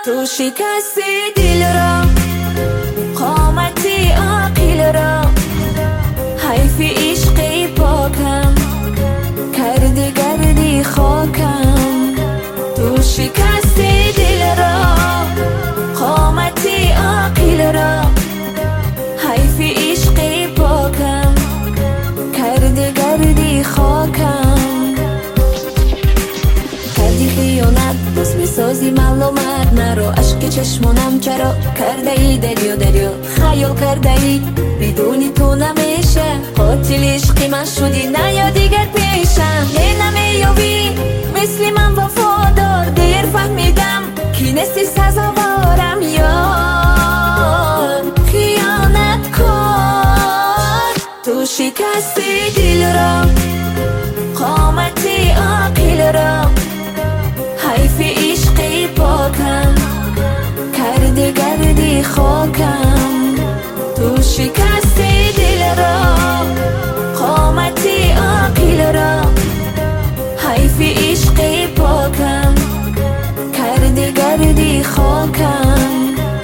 تو شکستی دل را، قامتی عاقل را، حیف عشقی پاکم کردی گردی خاکم. تو شکستی دل را، قامتی عاقل را، حیف عشقی پاکم کردی گردی خاکم. کردی خیانت باز میسازی معلومت مرا، عشق چشمانم چرا کرده ای دریا دریا، خیال کرده ای بدون تو نمیشه، قاتل عشقی من شدی نه یا دیگر پیشم. نمیابی مثل من وفادار، دیر فهمیدم کی نستی سزاوارم یار خیانت کار. تو شکستی دل را، قامتی عاقل را، حیف عشقی پاکم کردی گردی خاکم. تو شکستی دل را، قامتی عاقل را، حیف عشقی پاکم کردی گردی خاکم.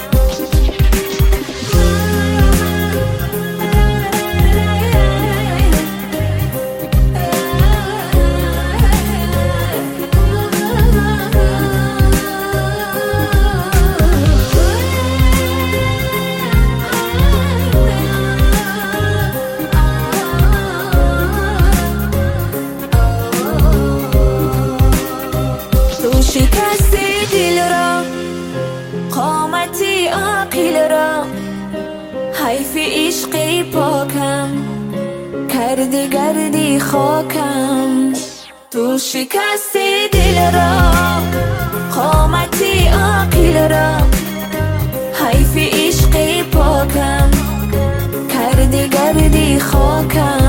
شکستی دل را، قامتی عاقل را، حیف عشقی پاکم کردی گردی خاکم. تو شکستی دل را، قامتی عاقل را، حیف عشقی پاکم کردی گردی خاکم.